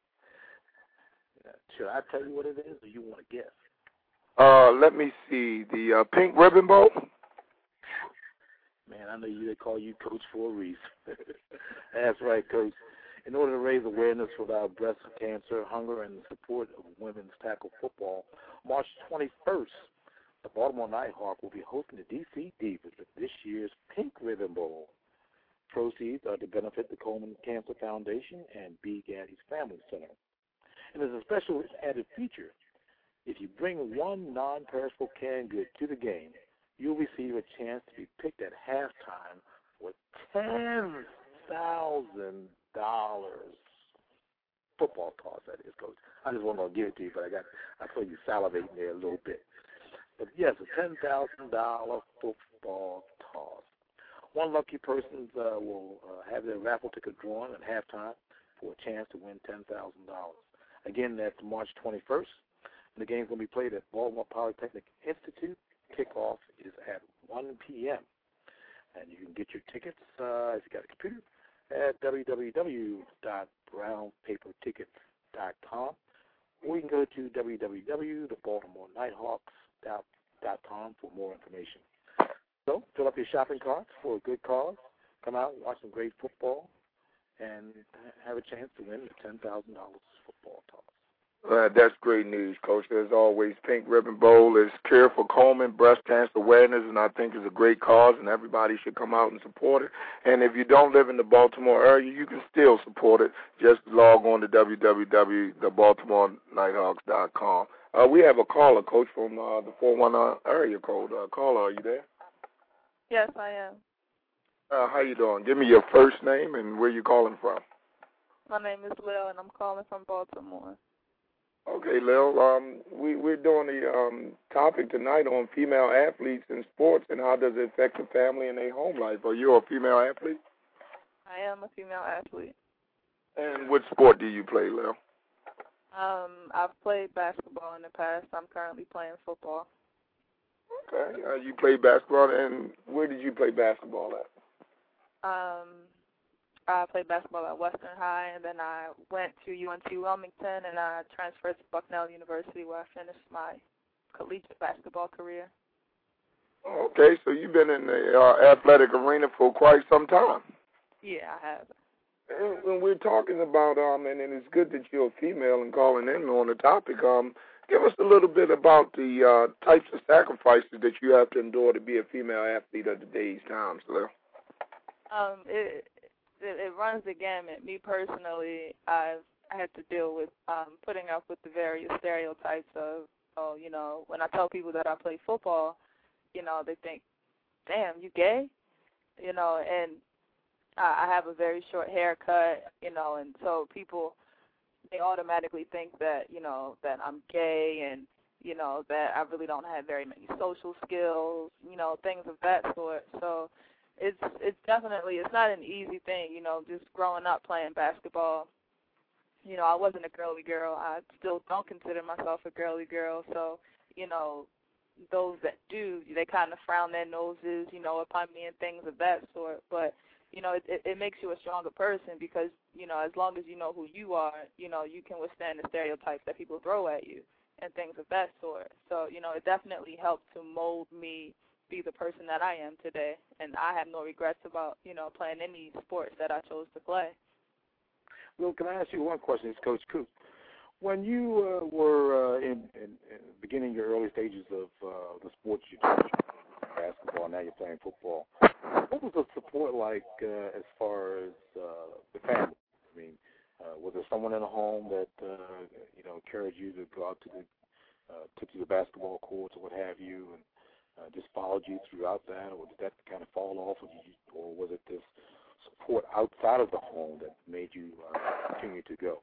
Should I tell you what it is, or you want to guess? Uh, let me see. The uh, Pink Ribbon Bowl? Man, I know you, they call you Coach for a reason. That's right, Coach. In order to raise awareness about breast cancer, hunger, and support of women's tackle football, March twenty-first, the Baltimore Nighthawk will be hosting the D C Divas at this year's Pink Ribbon Bowl. Proceeds are to benefit the Coleman Cancer Foundation and B. Gaddy's Family Center. And as a special added feature, if you bring one non-perishable canned good to the game, you'll receive a chance to be picked at halftime for ten thousand dollars. Football toss, that is, Coach. I just wasn't going to give it to you, but I got I saw you salivating there a little bit. But, yes, a ten thousand dollars football toss. One lucky person uh, will uh, have their raffle ticket drawn at halftime for a chance to win ten thousand dollars. Again, that's March twenty-first. And the game's going to be played at Baltimore Polytechnic Institute. Kickoff is at one p.m. And you can get your tickets, uh, if you got a computer, at w w w dot brown paper tickets dot com, or you can go to w w w dot the baltimore nighthawks dot com for more information. So fill up your shopping carts for a good cause. Come out and watch some great football and have a chance to win the ten thousand dollars football toss. Uh, that's great news, Coach. As always, Pink Ribbon Bowl is Cure for Coleman, breast cancer awareness, and I think it's a great cause, and everybody should come out and support it. And if you don't live in the Baltimore area, you can still support it. Just log on to w w w dot the baltimore nighthawks dot com. Uh, we have a caller, Coach, from uh, the four one zero area code. Uh, caller, are you there? Yes, I am. Uh, how you doing? Give me your first name and where you calling from. My name is Lil, and I'm calling from Baltimore. Okay, Lil. Um, we, we're doing the um, topic tonight on female athletes in sports and how does it affect the family and their home life. Are you a female athlete? I am a female athlete. And what sport do you play, Lil? Um, I've played basketball in the past. I'm currently playing football. Okay. Uh, you played basketball, and where did you play basketball at? Um, I played basketball at Western High, and then I went to U N T Wilmington, and I transferred to Bucknell University, where I finished my collegiate basketball career. Okay, so you've been in the uh, athletic arena for quite some time. Yeah, I have. And when we're talking about, um, and, and it's good that you're a female and calling in on the topic, um, give us a little bit about the uh, types of sacrifices that you have to endure to be a female athlete of today's times, Lil. Um, it, it it runs the gamut. Me personally, I've had to deal with um, putting up with the various stereotypes of, oh, you know, when I tell people that I play football, you know, they think, damn, you gay? You know, and I have a very short haircut, you know, and so people, they automatically think that, you know, that I'm gay and, you know, that I really don't have very many social skills, you know, things of that sort. So it's it's definitely, it's not an easy thing, you know, just growing up playing basketball. You know, I wasn't a girly girl. I still don't consider myself a girly girl. So, you know, those that do, they kind of frown their noses, you know, upon me and things of that sort. But you know, it, it makes you a stronger person because, you know, as long as you know who you are, you know, you can withstand the stereotypes that people throw at you and things of that sort. So, you know, it definitely helped to mold me be the person that I am today. And I have no regrets about, you know, playing any sports that I chose to play. Well, can I ask you one question? It's Coach Coop. When you uh, were uh, in, in, in beginning your early stages of uh, the sports you did, basketball, now you're playing football, what was the support like uh, as far as uh, the family? I mean, uh, was there someone in the home that uh, you know encouraged you to go out to the uh, took you to the basketball courts or what have you, and uh, just followed you throughout that, or did that kind of fall off, or, did you, or was it this support outside of the home that made you uh, continue to go?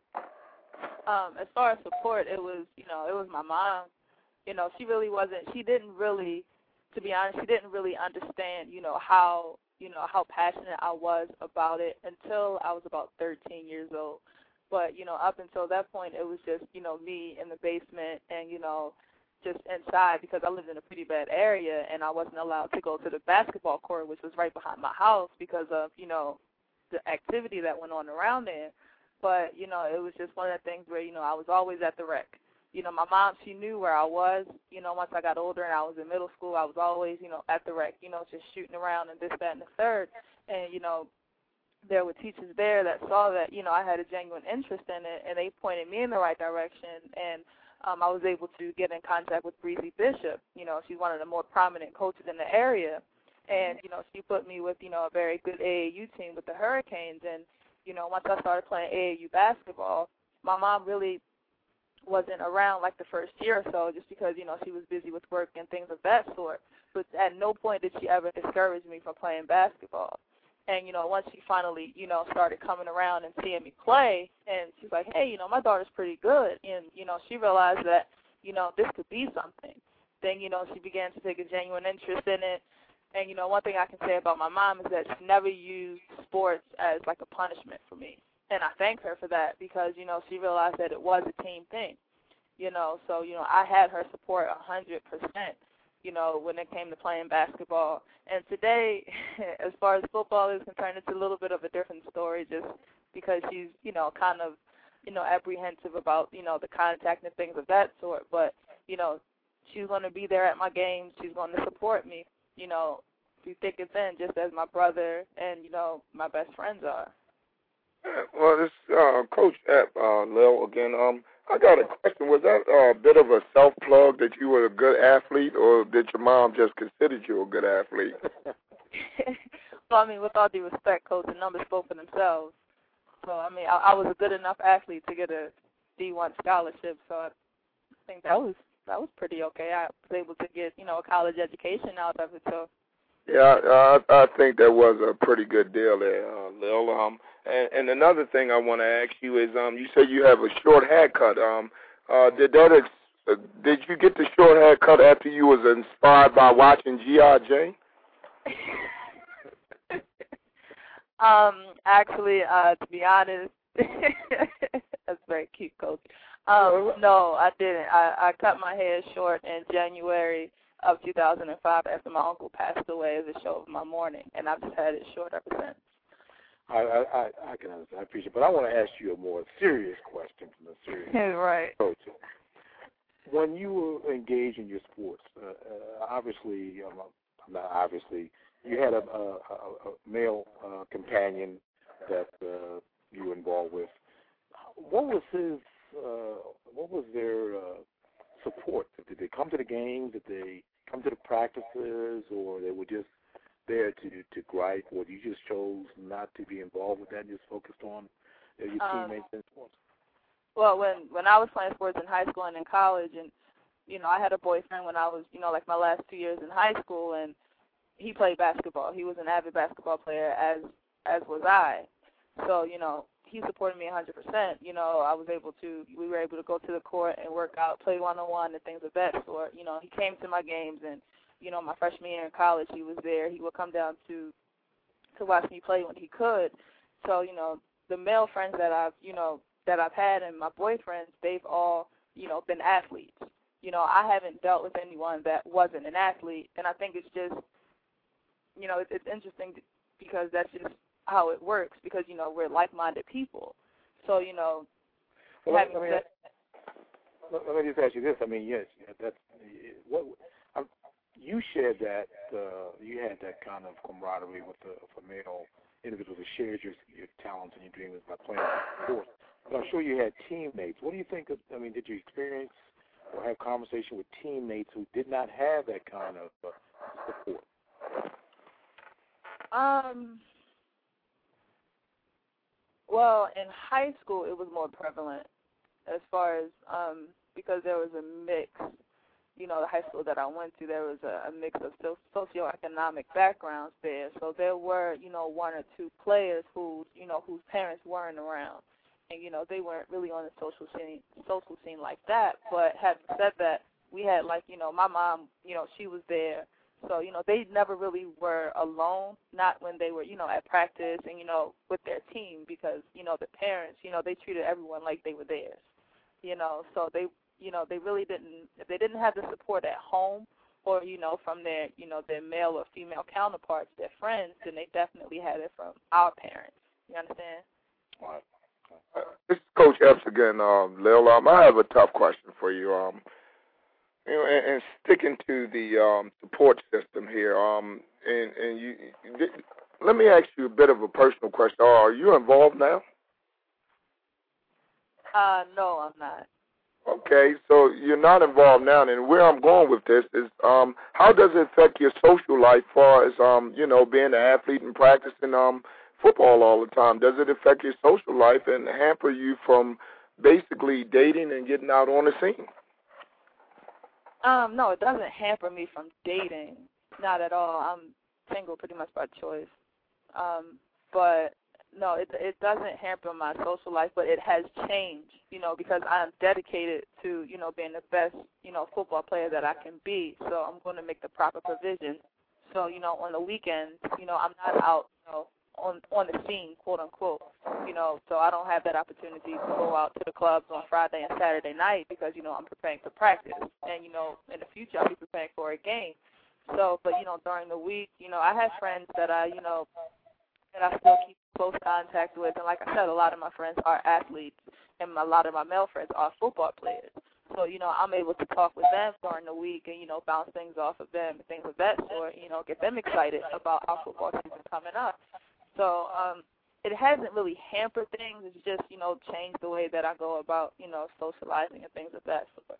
Um, as far as support, it was you know it was my mom. You know, she really wasn't. She didn't really. To be honest, she didn't really understand, you know, how, you know, how passionate I was about it until I was about thirteen years old. But, you know, up until that point, it was just, you know, me in the basement and, you know, just inside because I lived in a pretty bad area and I wasn't allowed to go to the basketball court, which was right behind my house because of, you know, the activity that went on around there. But, you know, it was just one of the things where, you know, I was always at the rec. You know, my mom, she knew where I was. You know, once I got older and I was in middle school, I was always, you know, at the rec, you know, just shooting around and this, that, and the third. And, you know, there were teachers there that saw that, you know, I had a genuine interest in it, and they pointed me in the right direction. And um, I was able to get in contact with Breezy Bishop. You know, she's one of the more prominent coaches in the area. And, you know, she put me with, you know, a very good A A U team with the Hurricanes. And, you know, once I started playing A A U basketball, my mom really wasn't around like the first year or so just because, you know, she was busy with work and things of that sort. But at no point did she ever discourage me from playing basketball. And, you know, once she finally, you know, started coming around and seeing me play, and she's like, hey, you know, my daughter's pretty good. And, you know, she realized that, you know, this could be something. Then, you know, she began to take a genuine interest in it. And, you know, one thing I can say about my mom is that she never used sports as like a punishment for me. And I thank her for that because, you know, she realized that it was a team thing, you know. So, you know, I had her support one hundred percent, you know, when it came to playing basketball. And today, as far as football is concerned, it's a little bit of a different story just because she's, you know, kind of, you know, apprehensive about, you know, the contact and things of that sort. But, you know, she's going to be there at my games. She's going to support me, you know, through thick and thin, just as my brother and, you know, my best friends are. Well, this uh, Coach Epp, uh, Lil, again, um, I got a question. Was that a bit of a self-plug that you were a good athlete, or did your mom just consider you a good athlete? Well, I mean, with all due respect, Coach, the numbers spoke for themselves. So, I mean, I, I was a good enough athlete to get a D one scholarship, so I think that was that was pretty okay. I was able to get, you know, a college education out of it, so. Yeah, uh, I think that was a pretty good deal there, uh, Lil. Um, and, and another thing I want to ask you is, um, you said you have a short haircut. Um, uh, did that ex- uh, did you get the short haircut after you was inspired by watching G I. Jane? um, actually, uh, to be honest, that's very cute, Coach. Um, no, I didn't. I, I cut my hair short in January of two thousand five after my uncle passed away as a show of my mourning, and I've just had it short ever since. I I, I can understand. I appreciate it. But I want to ask you a more serious question from a serious right. coach. When you were engaged in your sports, uh, uh, obviously, um, not obviously, you had a, a, a, a male uh, companion that uh, you were involved with. What was his? Uh, what was their uh, support? Did they come to the games? Did they come to the practices, or they were just there to to gripe, or you just chose not to be involved with that and just focused on uh, your um, teammates in sports? Well, when when I was playing sports in high school and in college, and you know, I had a boyfriend when I was, you know, like my last two years in high school, and he played basketball. He was an avid basketball player, as as was I. So, you know, he supported me one hundred percent. You know, I was able to, we were able to go to the court and work out, play one-on-one and things of that sort. You know, he came to my games, and, you know, my freshman year in college, he was there. He would come down to to watch me play when he could. So, you know, the male friends that I've, you know, that I've had and my boyfriends, they've all, you know, been athletes. You know, I haven't dealt with anyone that wasn't an athlete, and I think it's just, you know, it's, it's interesting because that's just how it works because, you know, we're like-minded people. So, you know, well, having let, me, said, let, let me just ask you this. I mean, yes, that's what um, you shared that uh, you had that kind of camaraderie with the with male individuals who shared your your talents and your dreams by playing sports. But I'm sure you had teammates. What do you think of, I mean, did you experience or have conversation with teammates who did not have that kind of uh, support? Um, well, in high school, it was more prevalent as far as, um, because there was a mix, you know, the high school that I went to, there was a, a mix of so, socioeconomic backgrounds there. So there were, you know, one or two players who, you know, whose parents weren't around. And, you know, they weren't really on the social scene, social scene like that. But having said that, we had, like, you know, my mom, you know, she was there. So, you know, they never really were alone, not when they were, you know, at practice and, you know, with their team because, you know, the parents, you know, they treated everyone like they were theirs, you know. So they, you know, they really didn't, if they didn't have the support at home or, you know, from their, you know, their male or female counterparts, their friends, then they definitely had it from our parents. You understand? Right. Uh, this is Coach Epps again, um, Lil. Um, I have a tough question for you. Um, you know, and, and sticking to the um, support system here. Um, and and you, you, let me ask you a bit of a personal question. Are you involved now? Uh, no, I'm not. Okay, so you're not involved now, and where I'm going with this is, um, how does it affect your social life, as far as um, you know, being an athlete and practicing um. football all the time? Does it affect your social life and hamper you from basically dating and getting out on the scene? Um, no, it doesn't hamper me from dating. Not at all. I'm single pretty much by choice. Um, but no, it it doesn't hamper my social life, but it has changed, you know, because I'm dedicated to, you know, being the best, you know, football player that I can be. So I'm going to make the proper provision. So, you know, on the weekends, you know, I'm not out, you know, on on the scene, quote unquote, you know, so I don't have that opportunity to go out to the clubs on Friday and Saturday night because, you know, I'm preparing for practice, and, you know, in the future I'll be preparing for a game. So, but, you know, during the week, you know, I have friends that I, you know, that I still keep close contact with, and like I said, a lot of my friends are athletes, and a lot of my male friends are football players. So, you know, I'm able to talk with them during the week and, you know, bounce things off of them and things of that sort, you know, get them excited about our football season coming up. So, um, it hasn't really hampered things. It's just, you know, changed the way that I go about, you know, socializing and things of that sort.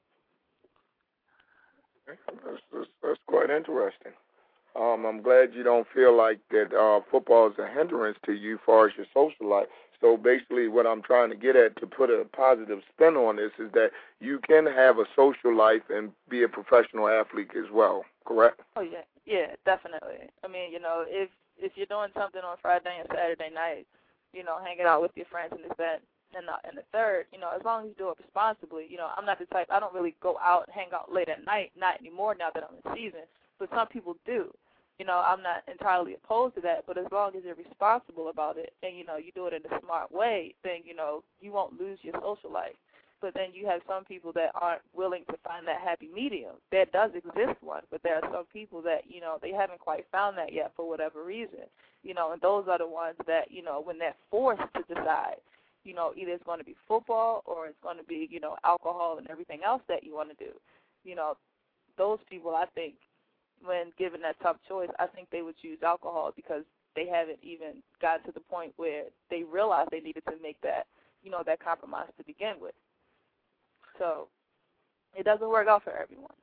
That's, that's, that's quite interesting. Um, I'm glad you don't feel like that uh, football is a hindrance to you as far as your social life. So basically what I'm trying to get at, to put a positive spin on this, is that you can have a social life and be a professional athlete as well, correct? Oh, yeah. Yeah, definitely. I mean, you know, if if you're doing something on Friday and Saturday night, you know, hanging out with your friends and this, that, and the, and the third, you know, as long as you do it responsibly, you know, I'm not the type, I don't really go out and hang out late at night, not anymore now that I'm in season, but some people do. You know, I'm not entirely opposed to that, but as long as you're responsible about it and, you know, you do it in a smart way, then, you know, you won't lose your social life. But then you have some people that aren't willing to find that happy medium. There does exist one, but there are some people that, you know, they haven't quite found that yet for whatever reason. You know, and those are the ones that, you know, when they're forced to decide, you know, either it's going to be football or it's going to be, you know, alcohol and everything else that you want to do. You know, those people, I think, when given that tough choice, I think they would choose alcohol because they haven't even gotten to the point where they realized they needed to make that, you know, that compromise to begin with. So it doesn't work out for everyone.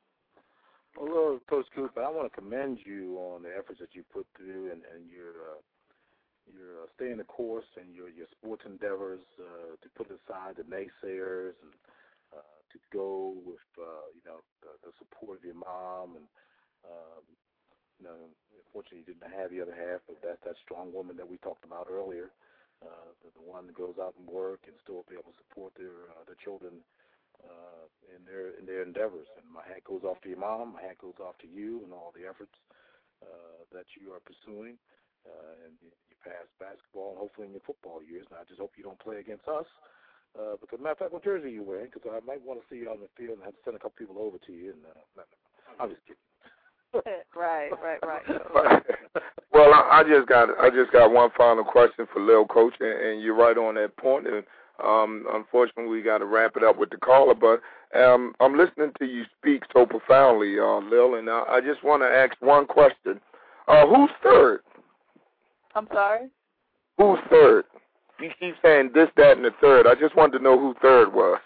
Well, Coach Cooper, I want to commend you on the efforts that you put through and, and your uh, your uh, staying the course and your your sports endeavors, uh, to put aside the naysayers and uh, to go with uh, you know the, the support of your mom and um, you know unfortunately you didn't have the other half, but that that strong woman that we talked about earlier, uh, the, the one that goes out and work and still be able to support their uh, their children. Uh, in their in their endeavors, and my hat goes off to your mom. My hat goes off to you and all the efforts uh, that you are pursuing. Uh, and you, you pass basketball and hopefully in your football years. And I just hope you don't play against us. Uh, because matter of fact, what jersey are you wearing? Because I might want to see you on the field and have to send a couple people over to you. And uh, I'm just kidding. right, right, right. Well, I, I just got I just got one final question for Lil Coach, and, and you're right on that point. And Um, unfortunately, we got to wrap it up with the caller, but um, I'm listening to you speak so profoundly, uh, Lil, and I, I just want to ask one question. Uh, who's third? I'm sorry? Who's third? You keep saying this, that, and the third. I just wanted to know who third was.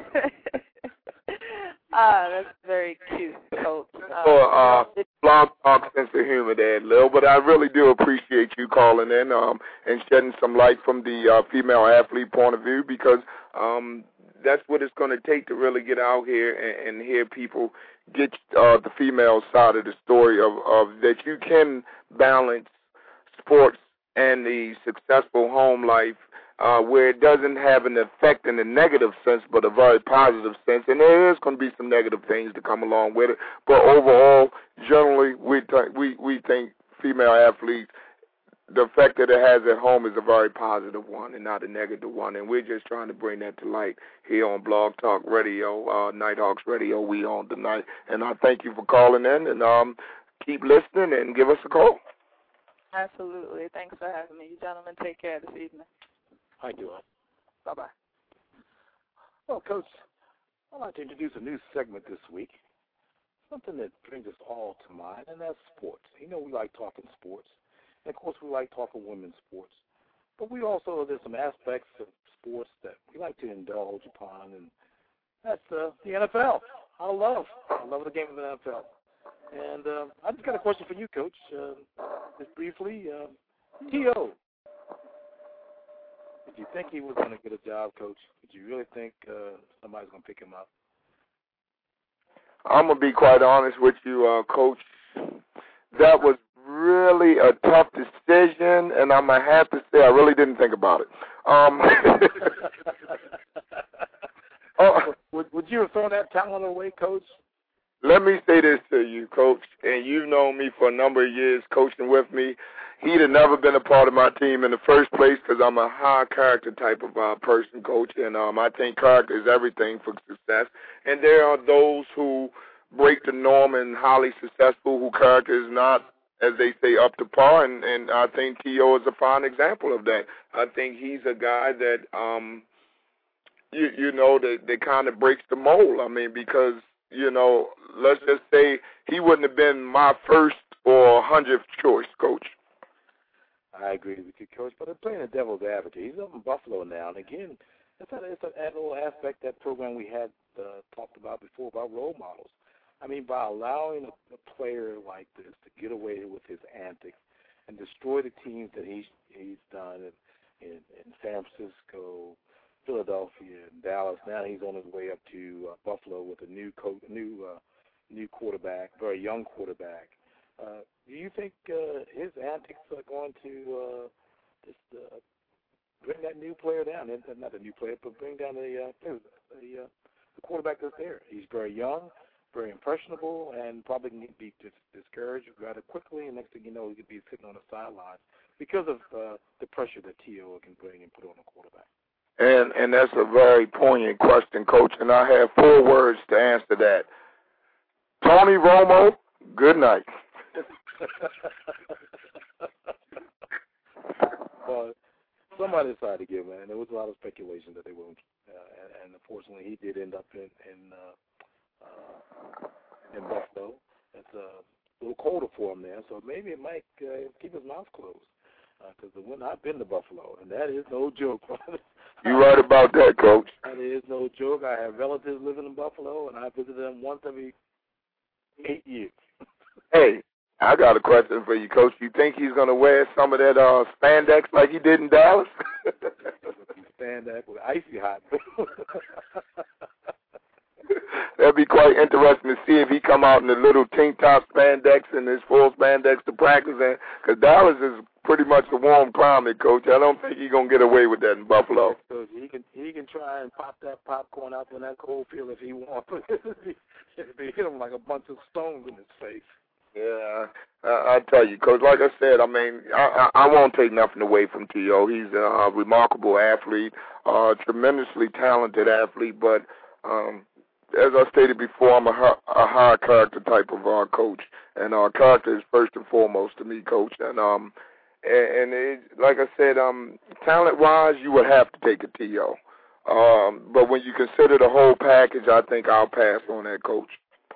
Ah, that's very cute, Coach. Uh, so, uh, Blog Talk sense of humor there, Lil, but I really do appreciate you calling in um, and shedding some light from the uh, female athlete point of view, because um, that's what it's going to take to really get out here and, and hear people get uh, the female side of the story of, of that you can balance sports and the successful home life Uh, where it doesn't have an effect in a negative sense, but a very positive sense. And there is going to be some negative things to come along with it. But overall, generally, we th- we we think female athletes, the effect that it has at home is a very positive one and not a negative one. And we're just trying to bring that to light here on Blog Talk Radio, uh, Nighthawks Radio. We on tonight. And I thank you for calling in, and um, keep listening and give us a call. Absolutely. Thanks for having me. You gentlemen, take care this evening. I do. Bye-bye. Well, Coach, I'd like to introduce a new segment this week, something that brings us all to mind, and that's sports. You know, we like talking sports. And, of course, we like talking women's sports. But we also, there's some aspects of sports that we like to indulge upon, and that's uh, the N F L. I love. I love the game of the N F L. And uh, I just got a question for you, Coach, uh, just briefly. Uh, T O Did you think he was going to get a job, Coach? Did you really think uh, somebody's going to pick him up? I'm going to be quite honest with you, uh, Coach. That was really a tough decision, and I'm going to have to say I really didn't think about it. Um, oh, would, would you have thrown that talent away, Coach? Let me say this to you, Coach, and you've known me for a number of years coaching with me. He'd have never been a part of my team in the first place because I'm a high-character type of uh, person, Coach, and um, I think character is everything for success. And there are those who break the norm and highly successful whose character is not, as they say, up to par, and, and I think T O is a fine example of that. I think he's a guy that, um, you, you know, that, that kind of breaks the mold. I mean, because, you know, let's just say he wouldn't have been my first or hundredth choice, Coach. I agree with you, Coach. But they're playing the devil's advocate. He's up in Buffalo now, and again, it's a, it's a little aspect that program we had uh, talked about before about role models. I mean, by allowing a, a player like this to get away with his antics and destroy the teams that he's he's done in, in, in San Francisco, Philadelphia, and Dallas. Now he's on his way up to uh, Buffalo with a new co- new uh, new quarterback, very young quarterback. Uh, do you think uh, his antics are going to uh, just uh, bring that new player down? Not a new player, but bring down the, uh, the, uh, the quarterback that's there. He's very young, very impressionable, and probably can be dis- discouraged rather quickly, and next thing you know, he could be sitting on the sidelines because of uh, the pressure that T O can bring and put on a quarterback. And and that's a very poignant question, Coach, and I have four words to answer that. Tony Romo, good night. Well, somebody decided to give, man. There was a lot of speculation that they wouldn't, uh, and, and unfortunately, he did end up in in, uh, uh, in Buffalo. It's a little colder for him there, so maybe it might uh, keep his mouth closed. Because uh, when I've been to Buffalo, and that is no joke. You're right about that, Coach. That is no joke. I have relatives living in Buffalo, and I visit them once every eight years. Hey, I got a question for you, Coach. You think he's going to wear some of that uh, spandex like he did in Dallas? Spandex with icy hot. That'd be quite interesting to see if he come out in the little tank top spandex and his full spandex to practice in. Because Dallas is pretty much a warm climate, Coach. I don't think he's going to get away with that in Buffalo. So he can he can try and pop that popcorn out in that cold field if he wants. They hit him like a bunch of stones in his face. Yeah, I, I tell you, Coach, like I said, I mean, I, I, I won't take nothing away from T O. He's a remarkable athlete, a tremendously talented athlete, but um, as I stated before, I'm a, a high character type of uh, coach, and our uh, character is first and foremost to me, Coach. And um, and, and it, like I said, um, talent-wise, you would have to take a T O. Um, but when you consider the whole package, I think I'll pass on that, Coach.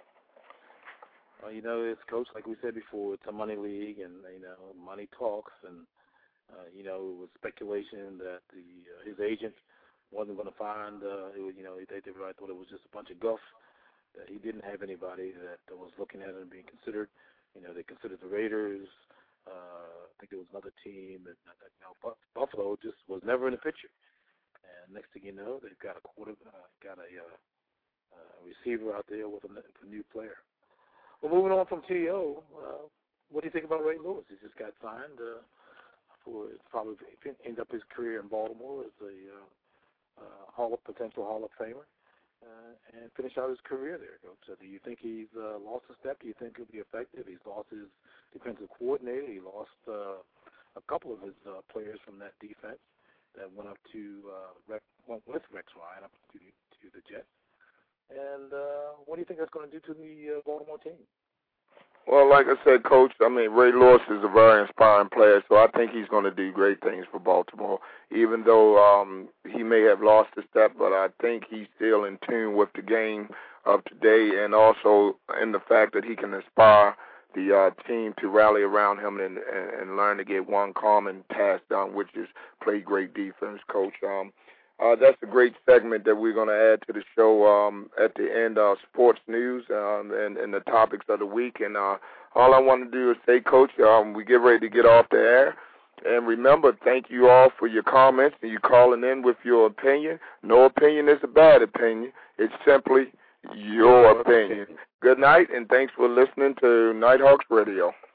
Well, you know, it's, Coach, like we said before, it's a money league, and, you know, money talks, and, uh, you know, it was speculation that the uh, his agent wasn't going to find, uh, it was, you know, they, they really thought it was just a bunch of guff, that he didn't have anybody that, that was looking at it and being considered. You know, they considered the Raiders. Uh, I think there was another team. That, that, you know, Buffalo just was never in the picture. And next thing you know, they've got a quarter, uh, got a, uh, a receiver out there with a, a new player. Well, moving on from T O, uh, what do you think about Ray Lewis? He just got signed uh, for probably end up his career in Baltimore as a uh, uh, Hall of potential Hall of Famer uh, and finish out his career there, Coach. So do you think he's uh, lost a step? Do you think he'll be effective? He's lost his defensive coordinator. He lost uh, a couple of his uh, players from that defense that went up to uh, Rex, went with Rex Ryan up to to the Jets. And uh, what do you think that's going to do to the uh, Baltimore team? Well, like I said, Coach, I mean, Ray Lewis is a very inspiring player, so I think he's going to do great things for Baltimore, even though um, he may have lost a step, but I think he's still in tune with the game of today and also in the fact that he can inspire the uh, team to rally around him and, and, and learn to get one common task done, which is play great defense, Coach. Um, Uh, that's a great segment that we're going to add to the show um, at the end of sports news um, and, and the topics of the week. And uh, all I want to do is say, Coach, um, we get ready to get off the air. And remember, thank you all for your comments and you calling in with your opinion. No opinion is a bad opinion. It's simply your opinion. Good night, and thanks for listening to Nighthawks Radio.